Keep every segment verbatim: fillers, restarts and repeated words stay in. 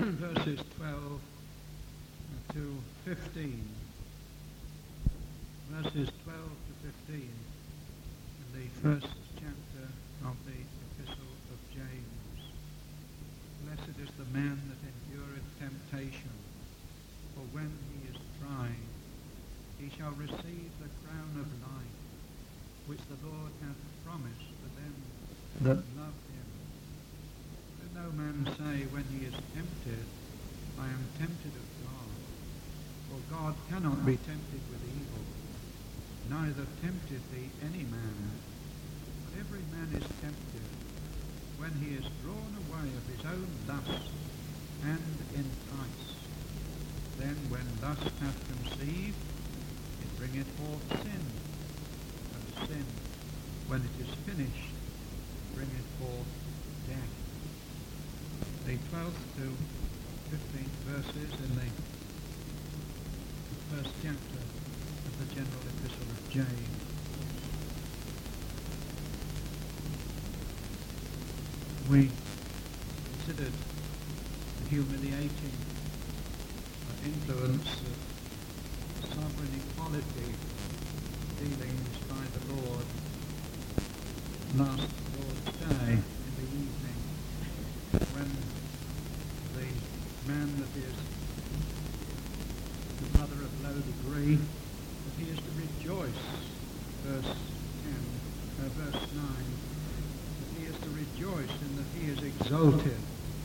verses twelve to fifteen. Verses twelve to fifteen in the first chapter of the Epistle of James. Blessed is the man that endureth temptation, for when he is tried, he shall receive the crown of life, which the Lord hath promised for them that love him. Let no man say when he is tempted, I am tempted of God. For God cannot be tempted with evil, neither tempteth he any man. But every man is tempted when he is drawn away of his own lust and enticed. Then when lust hath conceived, it bringeth forth sin, and sin, when it is finished, bringeth forth death. The twelfth to fifteenth verses in the first chapter of the general epistle of James. We considered the humiliating influence of sovereign equality dealings by the Lord last Lord's Day in the evening, when the man that is the brother of low degree, that he is to rejoice, verse ten, uh, verse nine, that he is to rejoice in that he is exalted.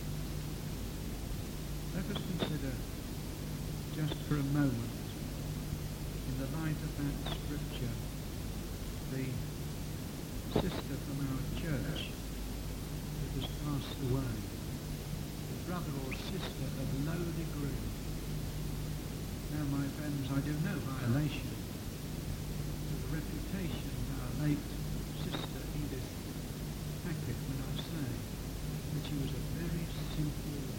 Let us consider just for a moment, in the light of that scripture, the sister from our church that has passed away, the brother or sister of low degree. Now, my friends, I do no violation to the reputation of our late sister Edith Hackett when I say that she was a very simple woman.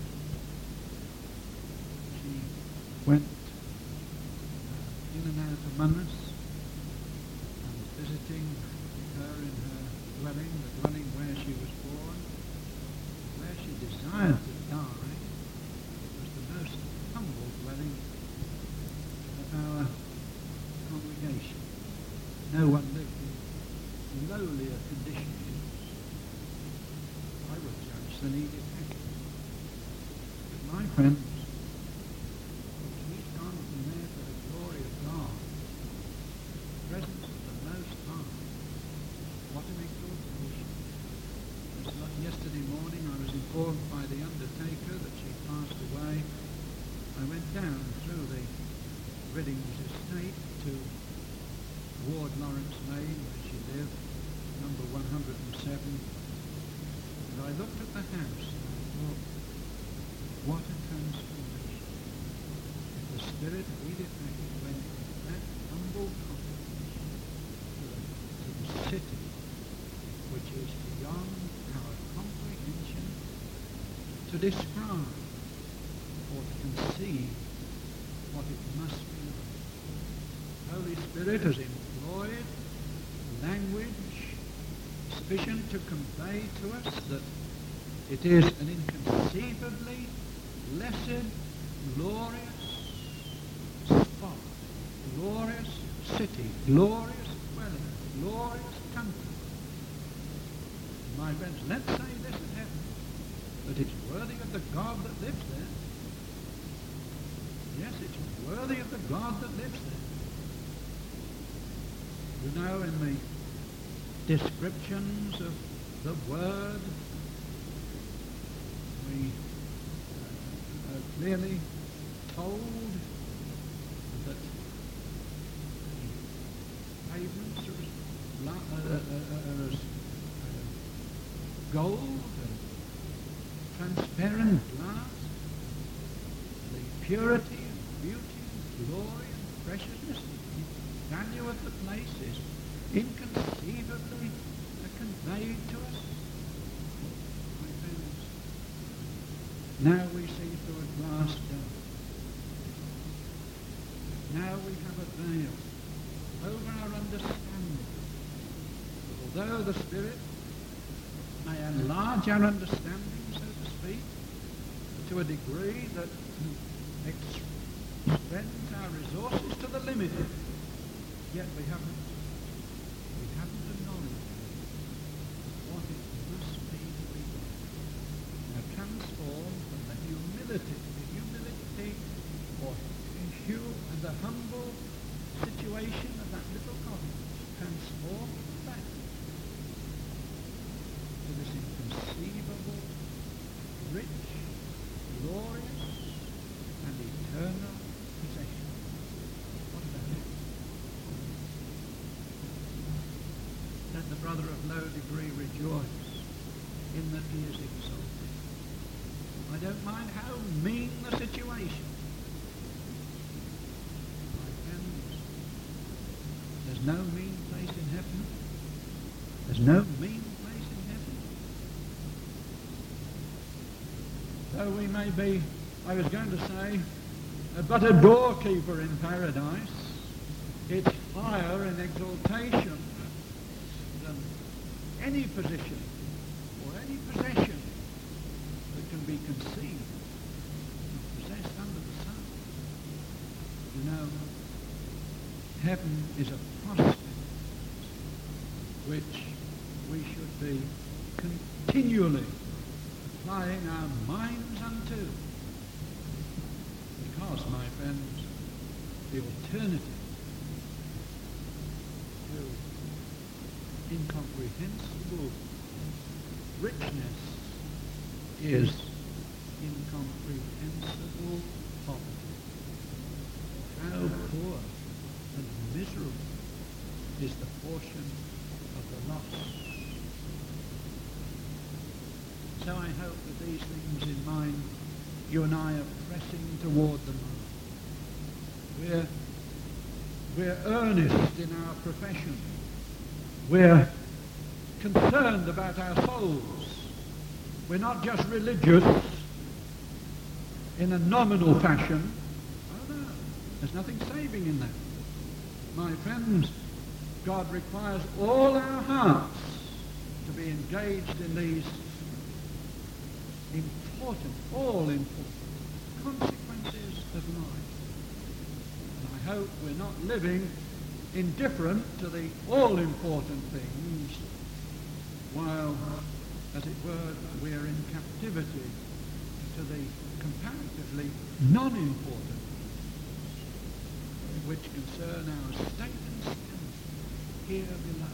She went uh, in and out among us, and visiting her in her dwelling, the dwelling where she was born, where she desired to die. It was the most humble dwelling of our congregation. No one lived in lowlier conditions, I would judge, than Edith Hackett. But my friends, she's gone from there for the glory of God, the presence of the Most High. What an exaltation. Just like yesterday morning, I was informed by the undertaker that she passed away. I went down through the Riddings estate to Ward Lawrence Lane, where she lived, number one hundred seven. And I looked at the house and I thought, what a transformation. If the spirit of Edith Hackett went from that humble cottage to the, to the city, which is beyond our comprehension to describe or to conceive what it must be like. The Holy Spirit has employed language sufficient to convey to us that it is an inconceivably blessed, glorious spot, glorious city, glorious dwelling, glorious country. My friends, let's say this in heaven, that it's worthy of the God that lives there. Yes, it's worthy of the God that lives there. You know, in the descriptions of the Word, we uh, are clearly told that the pavements are as, bla- uh, uh, uh, as uh, gold and transparent glass, the purity and beauty and glory and preciousness and value of the place is inconceivably conveyed to us. My friends, now we see through a glass dome. Now we have a veil over our understanding. Although the Spirit may enlarge our understanding, so to speak, to a degree that expends our resources to the limit, yet we haven't, we haven't acknowledged what it must be to be now transformed from the humility, the humility or hue and the humble situation of that little cottage, transformed back to this inconceivable, rich, glorious, and eternal possession. What about it? Let the brother of low degree rejoice in that he is exalted. I don't mind how mean the situation. My friends, there's no mean place in heaven. There's no mean place in heaven. Though we may be, I was going to say, uh, but a doorkeeper in paradise, it's higher in exaltation than any position or any possession that can be conceived and possessed under the sun. You know, heaven is a prospect which we should be continually applying our minds unto. Because, my friends, the alternative to incomprehensible richness is incomprehensible poverty. How poor and miserable is the portion of the lost. So I hope that these things in mind, you and I are pressing toward the mark. We're, we're earnest in our profession. We're concerned about our souls. We're not just religious in a nominal fashion. Oh no, there's nothing saving in that. My friends, God requires all our hearts to be engaged in these important, all important consequences of life. And I hope we're not living indifferent to the all-important things while, as it were, we're in captivity to the comparatively non-important which concern our state and standing here below.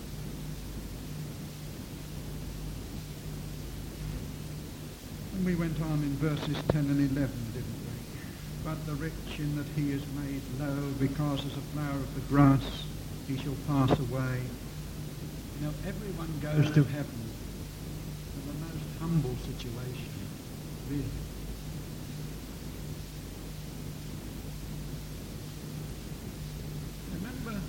And we went on in verses ten and eleven, didn't we? But the rich in that he is made low, because as a flower of the grass he shall pass away. You know, everyone goes to heaven in the most humble situation, really. Remember,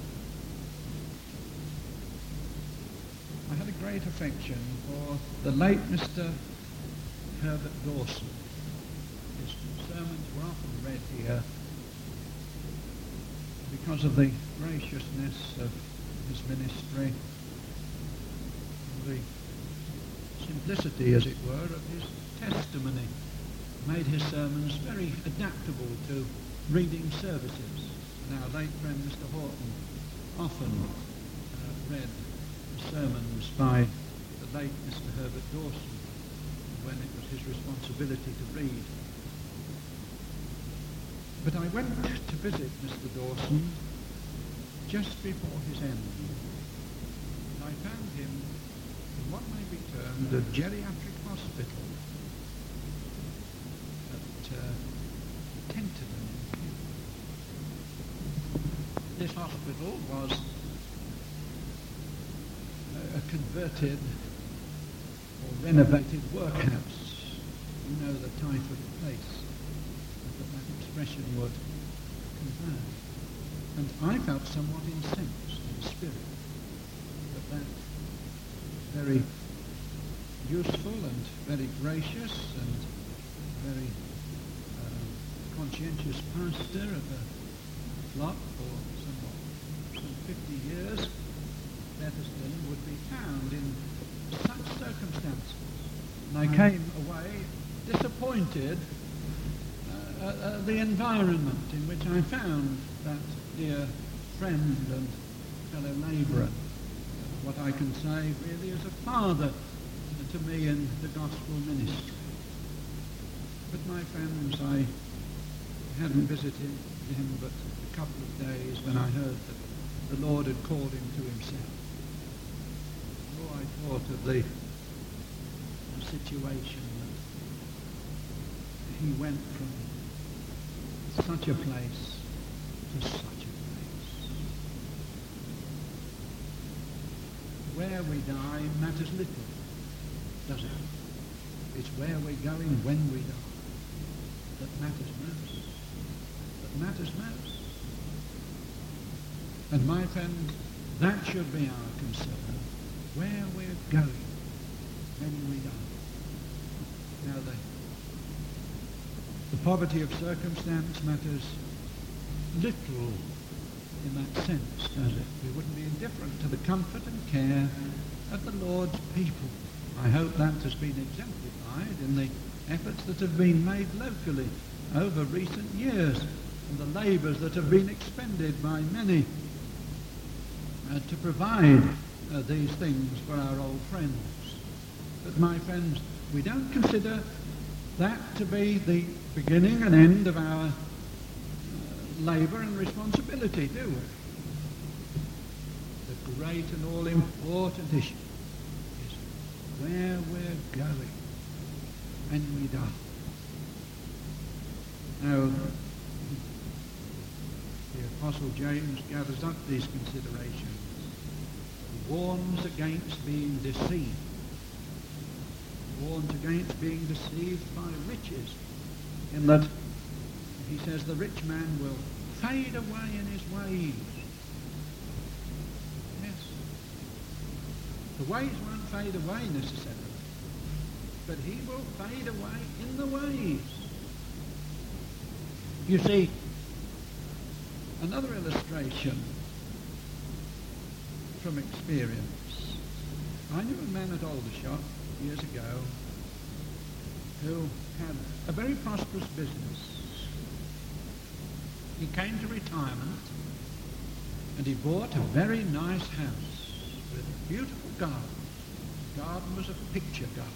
I had a great affection for the late Mister Herbert Dawson. His sermons were often read here because of the graciousness of his ministry, the simplicity, as it were, of his testimony. Made his sermons very adaptable to reading services. And our late friend Mister Horton often uh, read sermons by the late Mister Herbert Dawson when it was his responsibility to read. But I went to visit Mister Dawson just before his end. And I found him in what may be termed a geriatric hospital at uh, Tenterden. This hospital was a, a converted or renovated workhouse. You know the type of place that that expression would convey. And I felt somewhat incensed in spirit that that very useful and very gracious and very uh, conscientious pastor of a flock for somewhat some fifty years, Bethesden, would be found in such circumstances. And I came away disappointed uh, uh, the environment in which I found that dear friend and fellow labourer. What I can say really is a father to me in the gospel ministry. But my friends, I hadn't visited him but a couple of days when I heard that the Lord had called him to himself. Oh, I thought of the, the situation that he went from such a place to such a place. Where we die matters little, does it? It's where we're going when we die that matters most. That matters most. And my friend, that should be our concern, where we're going when we die. Now, the, the poverty of circumstance matters little in that sense, does it? We wouldn't be indifferent to the comfort and care of the Lord's people. I hope that has been exemplified in the efforts that have been made locally over recent years and the labours that have been expended by many uh, to provide uh, these things for our old friends. But my friends, we don't consider that to be the beginning and end of our uh, labour and responsibility, do we? The great and all-important issue is where we're going when we die. Now, the Apostle James gathers up these considerations. He warns against being deceived. He warns against being deceived by riches, in that he says the rich man will fade away in his ways. Yes. The ways won't fade away necessarily, but he will fade away in the ways. You see, another illustration from experience. I knew a man at Aldershot years ago who had a very prosperous business. He came to retirement and he bought a very nice house with a beautiful garden. The garden was a picture garden.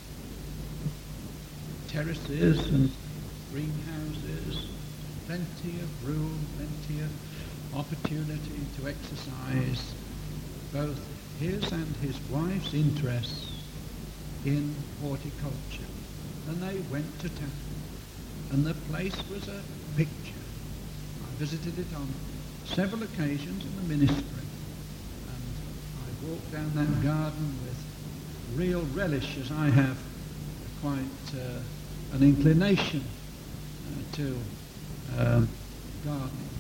Terraces and greenhouses, plenty of room, plenty of opportunity to exercise both his and his wife's interests in horticulture. And they went to town, and the place was a picture. I visited it on several occasions in the ministry, and I walked down that garden with real relish, as I have quite uh, an inclination uh, to um, gardening.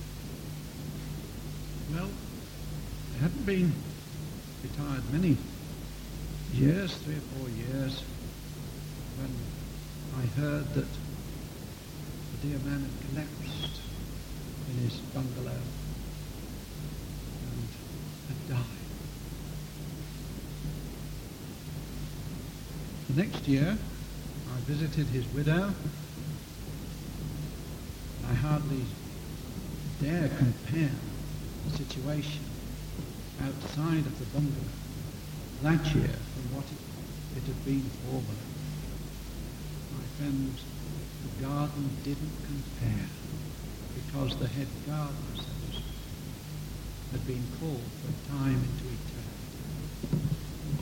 Well, I hadn't been retired many years, three or four years, when I heard that the dear man had collapsed in his bungalow and had died. The next year, I visited his widow. I hardly dare compare the situation outside of the bungalow that year from what it, it had been formerly. My friends, the garden didn't compare because the head gardener, so to speak, had been called for a time into eternity.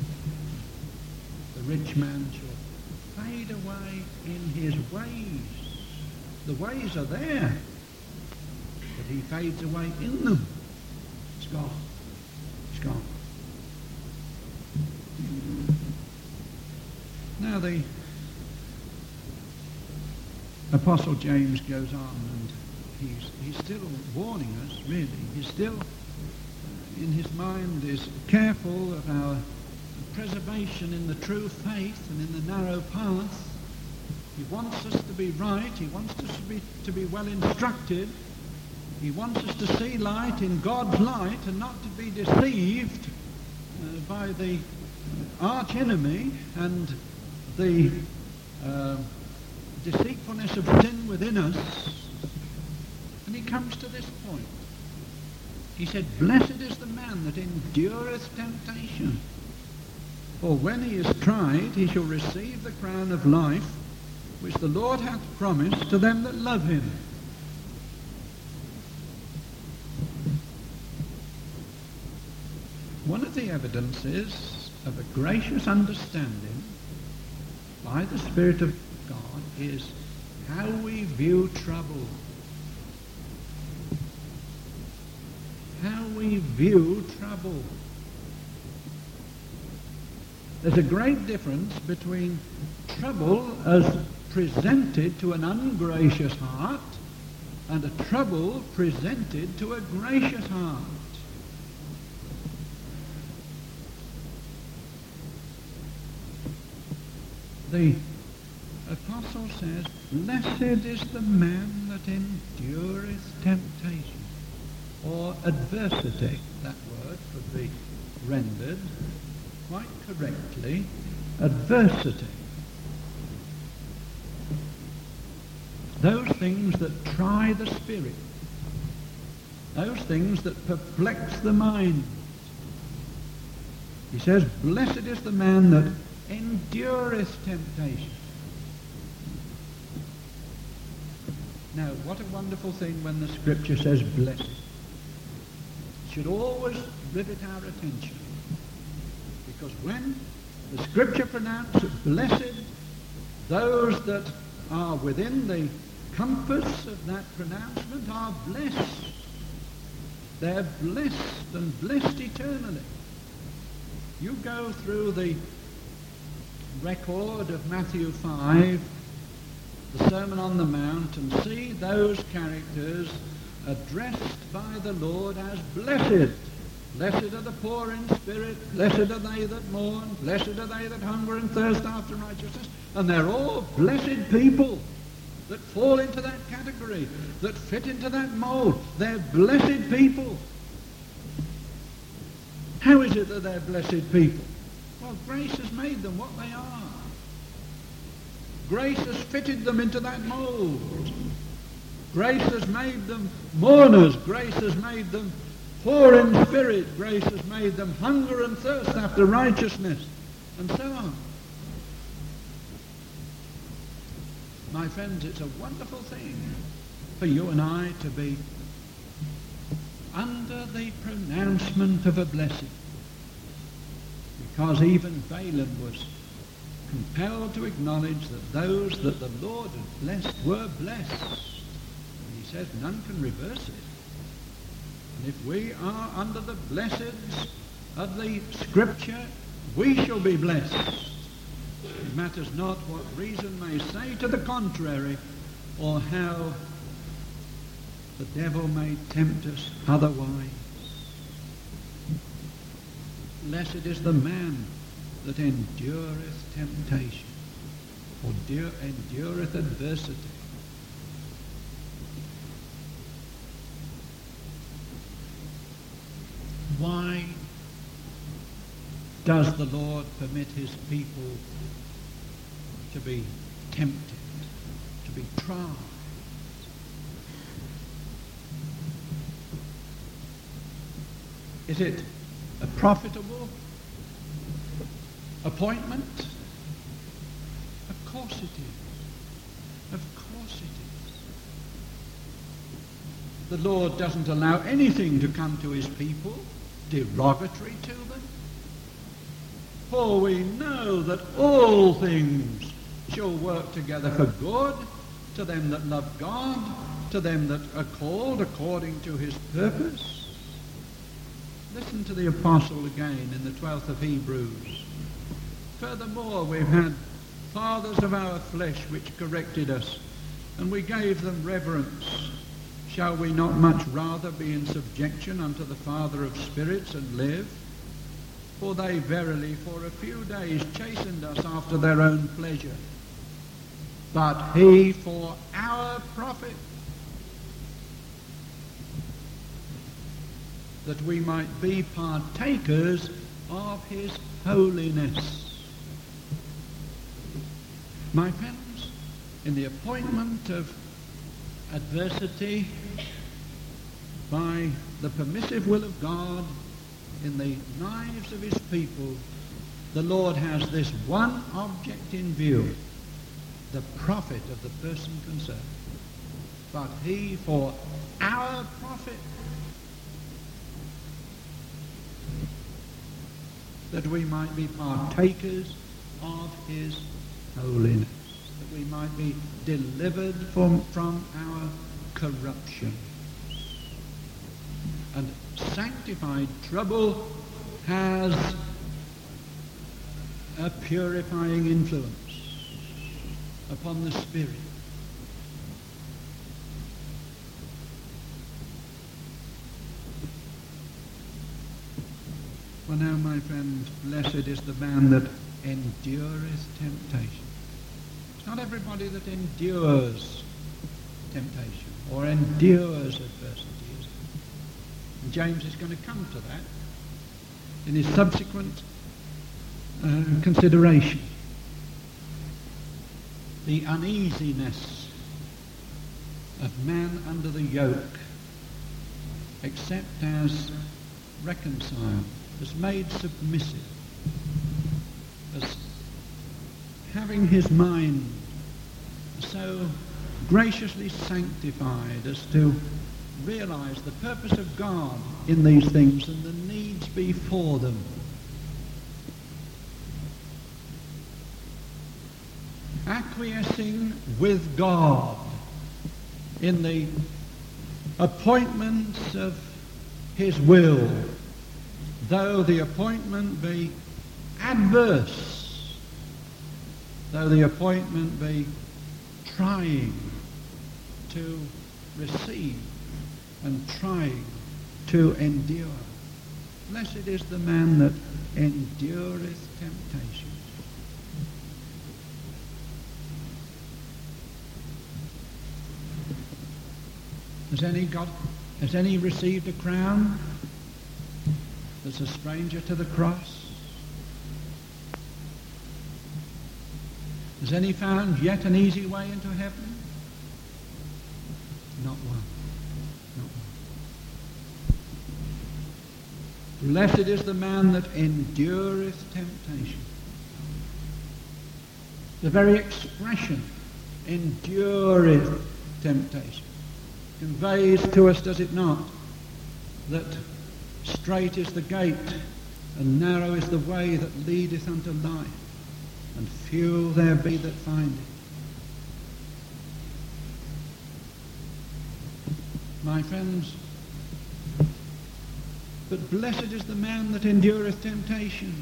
The rich man shall fade away in his ways. The ways are there, but he fades away in them. It's gone. It's gone. Now the Apostle James goes on, and he's, he's still warning us, really. He's still, uh, in his mind, is careful of our preservation in the true faith and in the narrow path. He wants us to be right. He wants us to be, to be well instructed. He wants us to see light in God's light and not to be deceived uh, by the arch enemy and the uh, deceitfulness of sin within us. And he comes to this point. He said, blessed is the man that endureth temptation. For when he is tried, he shall receive the crown of life, which the Lord hath promised to them that love him. One of the evidences of a gracious understanding by the Spirit of God is how we view trouble. How we view trouble. There's a great difference between trouble as presented to an ungracious heart and a trouble presented to a gracious heart. The apostle says, blessed is the man that endureth temptation, or adversity. That word could be rendered quite correctly, adversity. Those things that try the spirit, those things that perplex the mind. He says, blessed is the man that endureth temptation. Now, what a wonderful thing when the Scripture says blessed. It should always rivet our attention. Because when the Scripture pronounces blessed, those that are within the compass of that pronouncement are blessed. They're blessed and blessed eternally. You go through the record of Matthew five, the Sermon on the Mount, and see those characters addressed by the Lord as blessed. Blessed are the poor in spirit, blessed are they that mourn, blessed are they that hunger and thirst after righteousness. And they're all blessed people that fall into that category, that fit into that mold. They're blessed people. How is it that they're blessed people? Well, grace has made them what they are. Grace has fitted them into that mold. Grace has made them mourners. Grace has made them poor in spirit. Grace has made them hunger and thirst after righteousness, and so on. My friends, it's a wonderful thing for you and I to be under the pronouncement of a blessing. Because even Balaam was compelled to acknowledge that those that the Lord had blessed were blessed. And he says none can reverse it. And if we are under the blessings of the Scripture, we shall be blessed. It matters not what reason may say to the contrary, or how the devil may tempt us otherwise. Blessed is the man that endureth temptation, or endureth adversity. Why does the Lord permit his people to be tempted, to be tried? Is it a profitable appointment? Of course it is. Of course it is. The Lord doesn't allow anything to come to his people derogatory to them. For we know that all things shall work together for good to them that love God, to them that are called according to his purpose. Listen to the apostle again in the twelfth of Hebrews. Furthermore, we've had fathers of our flesh which corrected us, and we gave them reverence. Shall we not much rather be in subjection unto the Father of spirits and live? For they verily for a few days chastened us after their own pleasure, but he for our profit, that we might be partakers of his holiness. My friends, in the appointment of adversity by the permissive will of God in the lives of his people, the Lord has this one object in view, the profit of the person concerned. But he, for our profit, that we might be partakers of his holiness, that we might be delivered from, from our corruption. And sanctified trouble has a purifying influence upon the spirit. Well now, my friends, blessed is the man that endureth temptation. It's not everybody that endures temptation or endures adversity, is it? And James is going to come to that in his subsequent uh, consideration. The uneasiness of man under the yoke, except as reconciled, as made submissive, as having his mind so graciously sanctified as to realize the purpose of God in these things and the needs before them. Acquiescing with God in the appointments of his will, though the appointment be adverse, though the appointment be trying to receive and trying to endure. Blessed is the man that endureth temptation. Has any got, has any received a crown that's a stranger to the cross? Has any found yet an easy way into heaven? Not one. Not one. Blessed is the man that endureth temptation. The very expression, endureth temptation, conveys to us, does it not, that straight is the gate and narrow is the way that leadeth unto life, and few there be that find it. My friends, but blessed is the man that endureth temptation.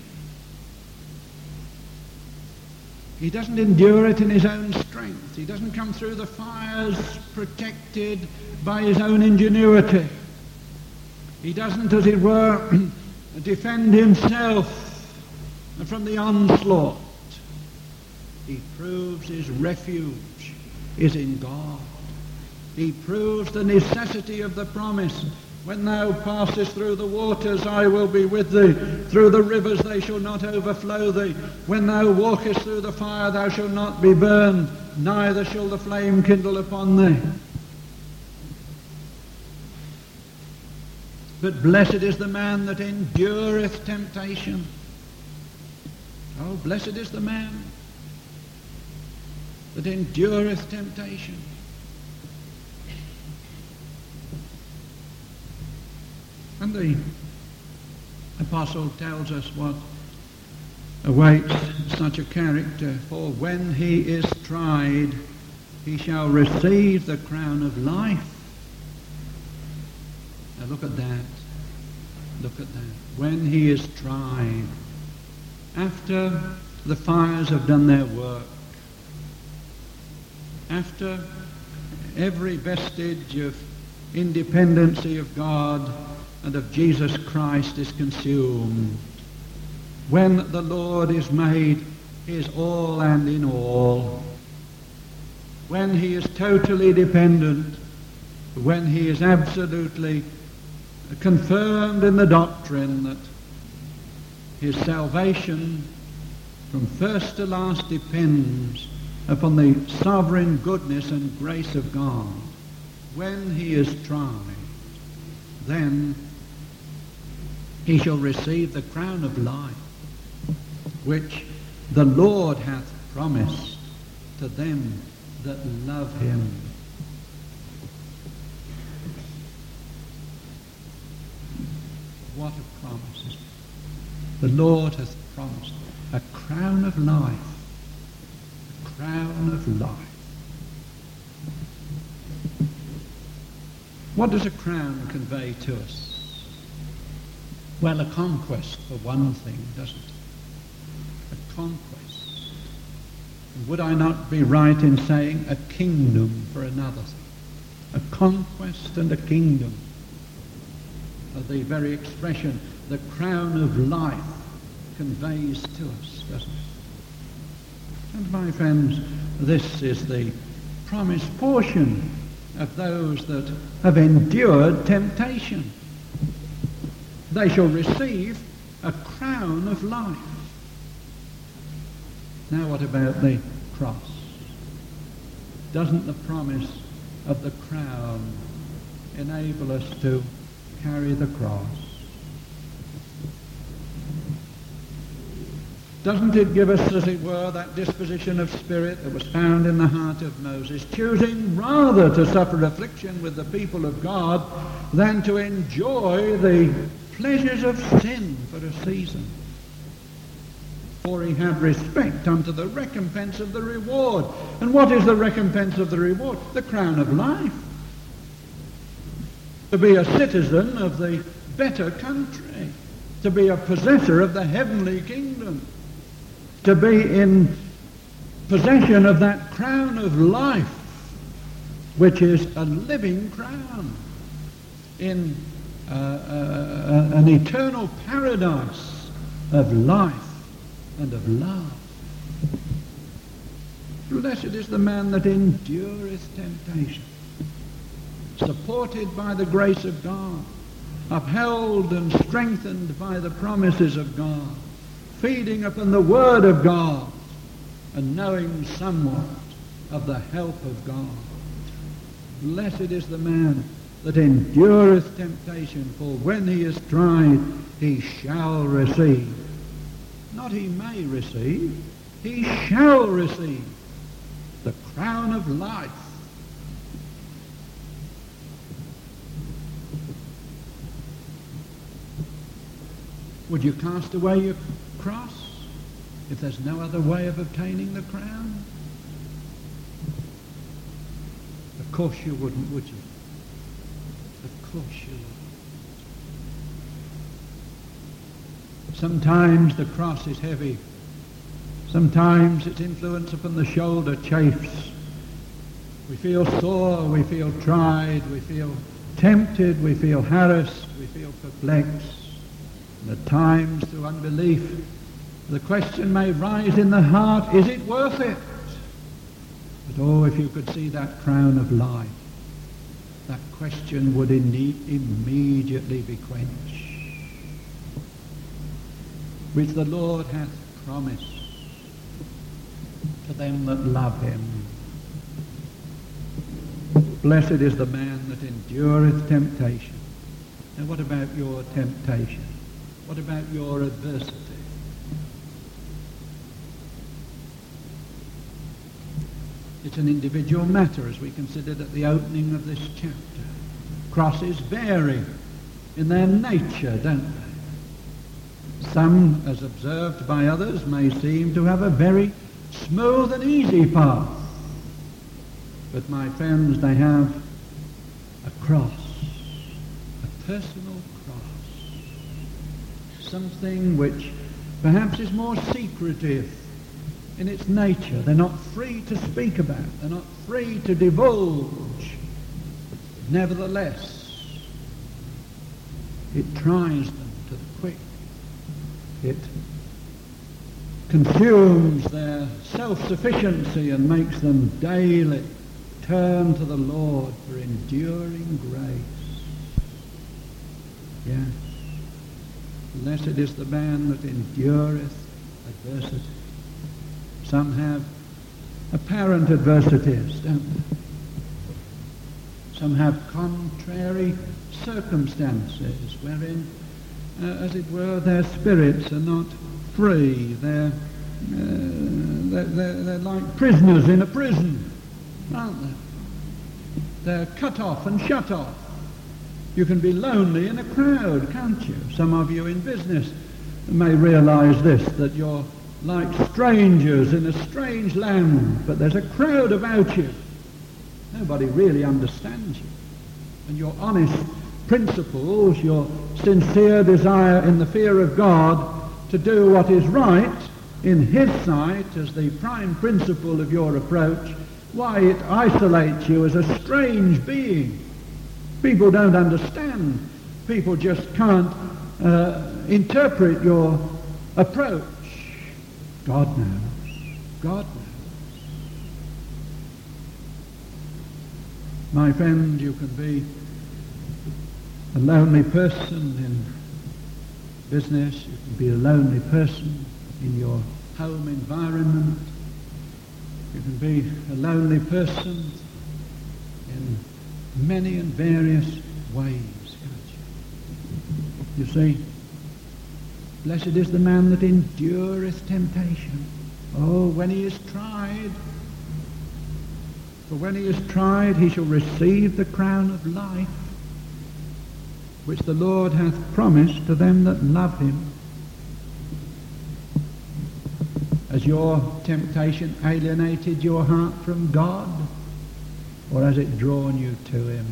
He doesn't endure it in his own strength. He doesn't come through the fires protected by his own ingenuity. He doesn't, as it were, defend himself from the onslaught. He proves his refuge is in God. He proves the necessity of the promise. When thou passest through the waters, I will be with thee. Through the rivers, they shall not overflow thee. When thou walkest through the fire, thou shalt not be burned, neither shall the flame kindle upon thee. But blessed is the man that endureth temptation. Oh, blessed is the man that endureth temptation. And the apostle tells us what awaits such a character. For when he is tried, he shall receive the crown of life. Now look at that. Look at that. When he is tried, after the fires have done their work, after every vestige of independency of God and of Jesus Christ is consumed, when the Lord is made his all and in all, when he is totally dependent, when he is absolutely confirmed in the doctrine that his salvation from first to last depends upon the sovereign goodness and grace of God, when he is tried, then he shall receive the crown of life, which the Lord hath promised to them that love him. What a promise. The Lord hath promised a crown of life. A crown of life. What does a crown convey to us? Well, a conquest for one thing, doesn't it? A conquest. And would I not be right in saying a kingdom for another thing? A conquest and a kingdom. The very expression, the crown of life, conveys to us, doesn't it? And my friends, this is the promised portion of those that have endured temptation. They shall receive a crown of life. Now what about the cross? Doesn't the promise of the crown enable us to carry the cross? Doesn't it give us, as it were, that disposition of spirit that was found in the heart of Moses, choosing rather to suffer affliction with the people of God than to enjoy the pleasures of sin for a season? For he had respect unto the recompense of the reward. And what is the recompense of the reward? The crown of life. To be a citizen of the better country, to be a possessor of the heavenly kingdom, to be in possession of that crown of life, which is a living crown in uh, uh, an eternal paradise of life and of love. Blessed is the man that endureth temptation, supported by the grace of God, upheld and strengthened by the promises of God, feeding upon the word of God, and knowing somewhat of the help of God. Blessed is the man that endureth temptation, for when he is tried, he shall receive. Not he may receive, he shall receive the crown of life. Would you cast away your cross if there's no other way of obtaining the crown? Of course you wouldn't, would you? Of course you wouldn't. Sometimes the cross is heavy. Sometimes its influence upon the shoulder chafes. We feel sore, we feel tried, we feel tempted, we feel harassed, we feel perplexed. And at times, through unbelief, the question may rise in the heart, is it worth it? But oh, if you could see that crown of life, that question would indeed immediately be quenched, which the Lord hath promised to them that love him. Blessed is the man that endureth temptation. Now what about your temptation? What about your adversity? It's an individual matter, as we considered at the opening of this chapter. Crosses vary in their nature, don't they? Some, as observed by others, may seem to have a very smooth and easy path. But my friends, they have a cross, a personal cross, something which perhaps is more secretive in its nature. They're not free to speak about, they're not free to divulge. Nevertheless, it tries them to the quick. It consumes their self-sufficiency and makes them daily turn to the Lord for enduring grace. Yes. Blessed is the man that endureth adversity. Some have apparent adversities, don't they? Some have contrary circumstances wherein, uh, as it were, their spirits are not free. They're, uh, they're, they're, they're like prisoners in a prison, aren't they? They're cut off and shut off. You can be lonely in a crowd, can't you? Some of you in business may realize this, that you're like strangers in a strange land, but there's a crowd about you. Nobody really understands you. And your honest principles, your sincere desire in the fear of God to do what is right in his sight as the prime principle of your approach, why, it isolates you as a strange being. People don't understand. People just can't uh, interpret your approach. God knows. God knows. My friend, you can be a lonely person in business. You can be a lonely person in your home environment. You can be a lonely person in many and various ways, can't you? You see, blessed is the man that endureth temptation. Oh, when he is tried, for when he is tried, he shall receive the crown of life, which the Lord hath promised to them that love him. Has your temptation alienated your heart from God, or has it drawn you to him?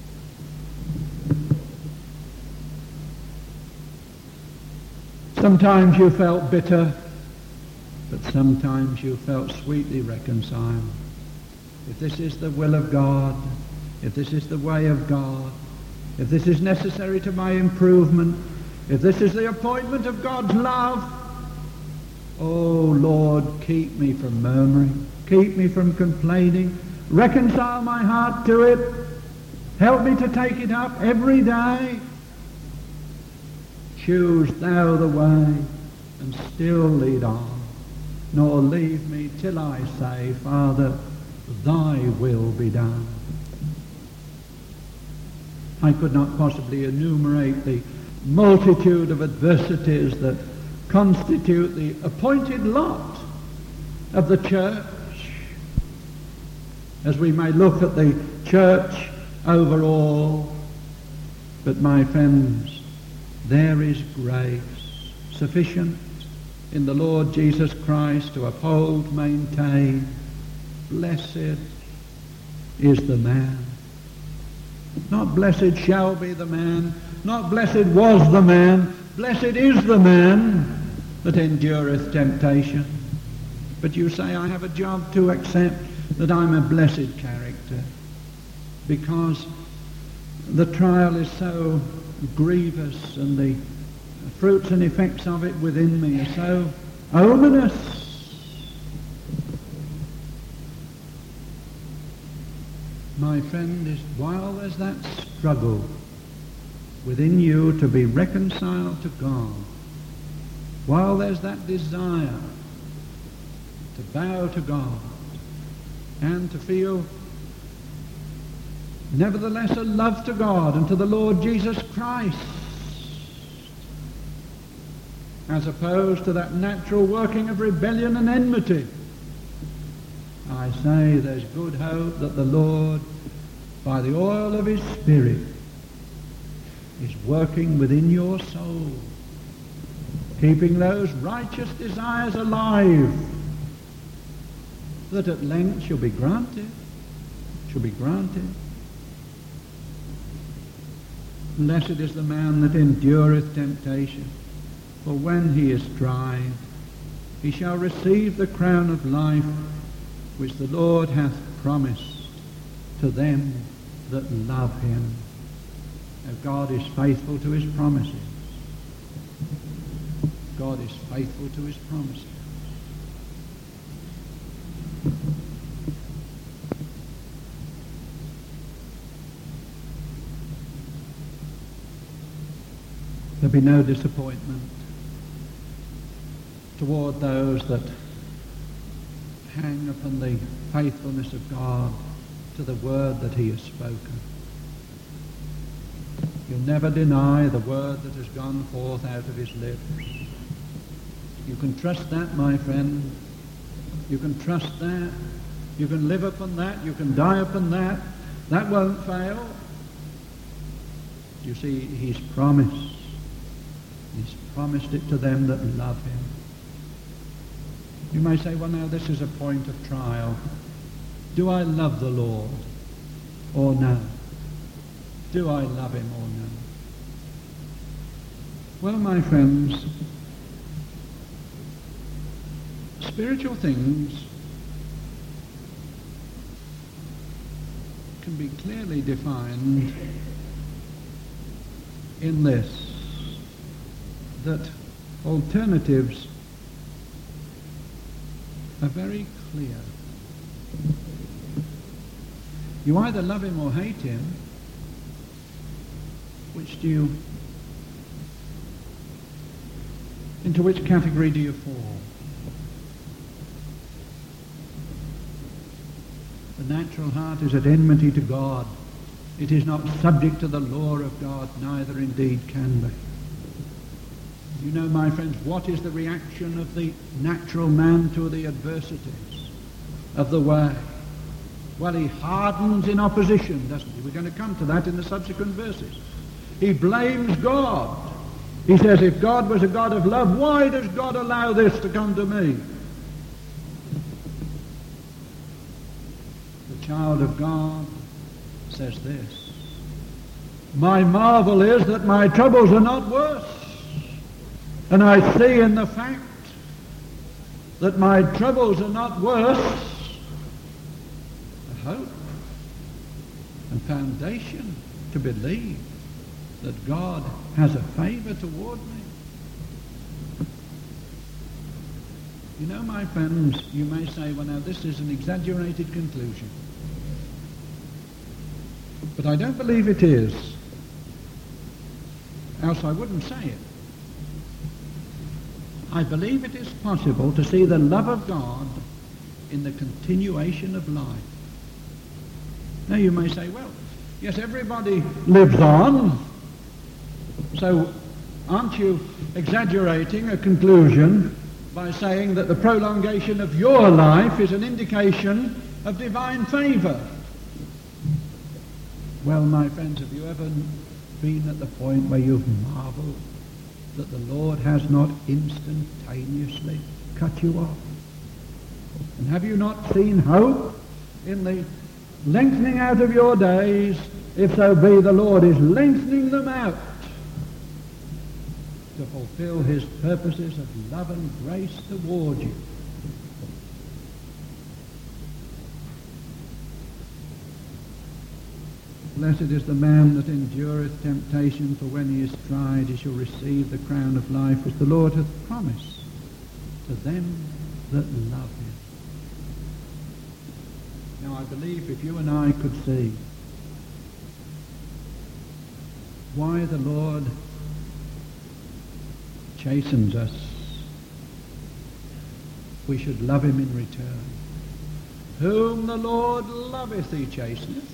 Sometimes you felt bitter, but sometimes you felt sweetly reconciled. If this is the will of God, if this is the way of God, if this is necessary to my improvement, if this is the appointment of God's love, oh Lord, keep me from murmuring, keep me from complaining, reconcile my heart to it, help me to take it up every day. Choose thou the way and still lead on, nor leave me till I say, Father, thy will be done. I could not possibly enumerate the multitude of adversities that constitute the appointed lot of the church, as we may look at the church overall. But my friends, there is grace sufficient in the Lord Jesus Christ to uphold, maintain. Blessed is the man. Not blessed shall be the man, not blessed was the man, blessed is the man that endureth temptation. But you say, I have a job to accept that I'm a blessed character, because the trial is so grievous and the fruits and effects of it within me are so ominous. My friend, is while there's that struggle within you to be reconciled to God, while there's that desire to bow to God and to feel nevertheless a love to God and to the Lord Jesus Christ, as opposed to that natural working of rebellion and enmity, I say there's good hope that the Lord, by the oil of his Spirit, is working within your soul, keeping those righteous desires alive, that at length shall be granted, shall be granted. Blessed is the man that endureth temptation, for when he is tried, he shall receive the crown of life, which the Lord hath promised to them that love him. Now God is faithful to his promises. God is faithful to his promises. There be no disappointment toward those that hang upon the faithfulness of God to the word that he has spoken. You'll never deny the word that has gone forth out of his lips. You can trust that, my friend. You can trust that. You can live upon that. You can die upon that. That won't fail. You see, he's promised. He's promised it to them that love him. You may say, well, now this is a point of trial. Do I love the Lord or no? Do I love him or no? Well, my friends, spiritual things can be clearly defined in this, that alternatives are very clear. You either love him or hate him. Which do you, into which category do you fall? The natural heart is at enmity to God. It is not subject to the law of God, neither indeed can be. You know, my friends, what is the reaction of the natural man to the adversities of the way? Well, he hardens in opposition, doesn't he? We're going to come to that in the subsequent verses. He blames God. He says, if God was a God of love, why does God allow this to come to me? The child of God says this, my marvel is that my troubles are not worse. And I see in the fact that my troubles are not worse a hope and foundation to believe that God has a favor toward me. You know, my friends, you may say, well, now this is an exaggerated conclusion. But I don't believe it is. Else I wouldn't say it. I believe it is possible to see the love of God in the continuation of life. Now you may say, well, yes, everybody lives on, so aren't you exaggerating a conclusion by saying that the prolongation of your life is an indication of divine favor? Well, my friends, have you ever been at the point where you've marveled that the Lord has not instantaneously cut you off? And have you not seen hope in the lengthening out of your days? If so be the Lord is lengthening them out to fulfill his purposes of love and grace toward you. Blessed is the man that endureth temptation, for when he is tried he shall receive the crown of life which the Lord hath promised to them that love him. Now I believe if you and I could see why the Lord chastens us, we should love him in return. Whom the Lord loveth he chasteneth.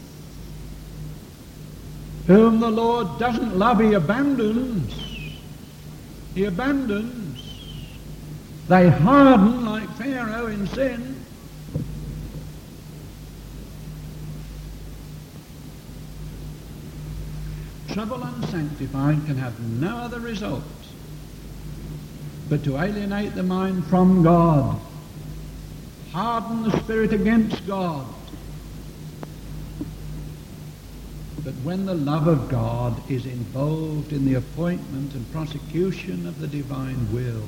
Whom the Lord doesn't love, he abandons. He abandons. They harden like Pharaoh in sin. Trouble unsanctified can have no other result but to alienate the mind from God, harden the spirit against God. But when the love of God is involved in the appointment and prosecution of the divine will,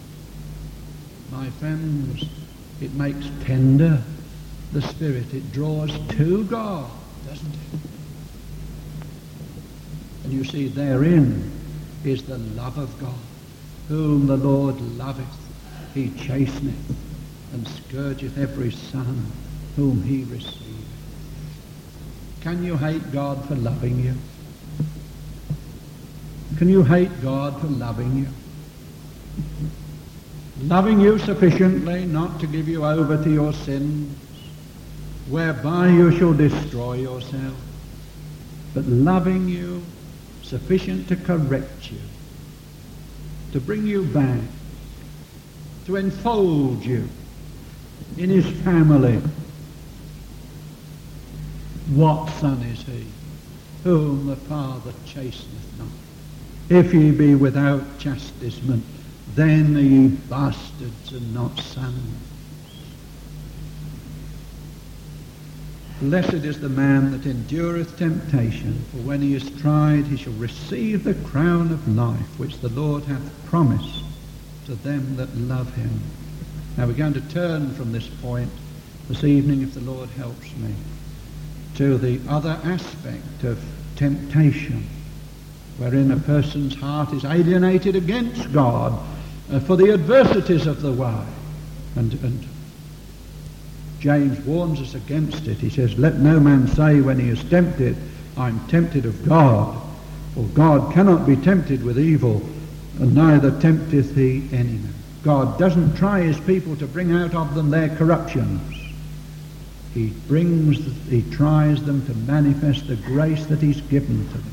my friends, it makes tender the spirit. It draws to God, doesn't it? And you see, therein is the love of God. Whom the Lord loveth, he chasteneth, and scourgeth every son whom he receiveth. Can you hate God for loving you? Can you hate God for loving you? loving you sufficiently not to give you over to your sins, whereby you shall destroy yourself, but loving you sufficient to correct you, to bring you back, to enfold you in his family. What son is he whom the Father chasteneth not? If ye be without chastisement, then are ye bastards and not sons. Blessed is the man that endureth temptation, for when he is tried he shall receive the crown of life which the Lord hath promised to them that love him. Now we're going to turn from this point this evening, if the Lord helps me, to the other aspect of temptation, wherein a person's heart is alienated against God uh, for the adversities of the way. And, and James warns us against it. He says, let no man say when he is tempted, I'm tempted of God, for God cannot be tempted with evil, and neither tempteth he any man. God doesn't try his people to bring out of them their corruptions. He brings, he tries them to manifest the grace that he's given to them.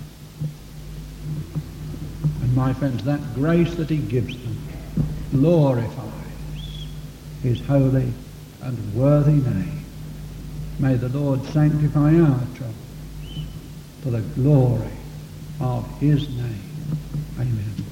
And my friends, that grace that he gives them glorifies his holy and worthy name. May the Lord sanctify our troubles for the glory of his name. Amen.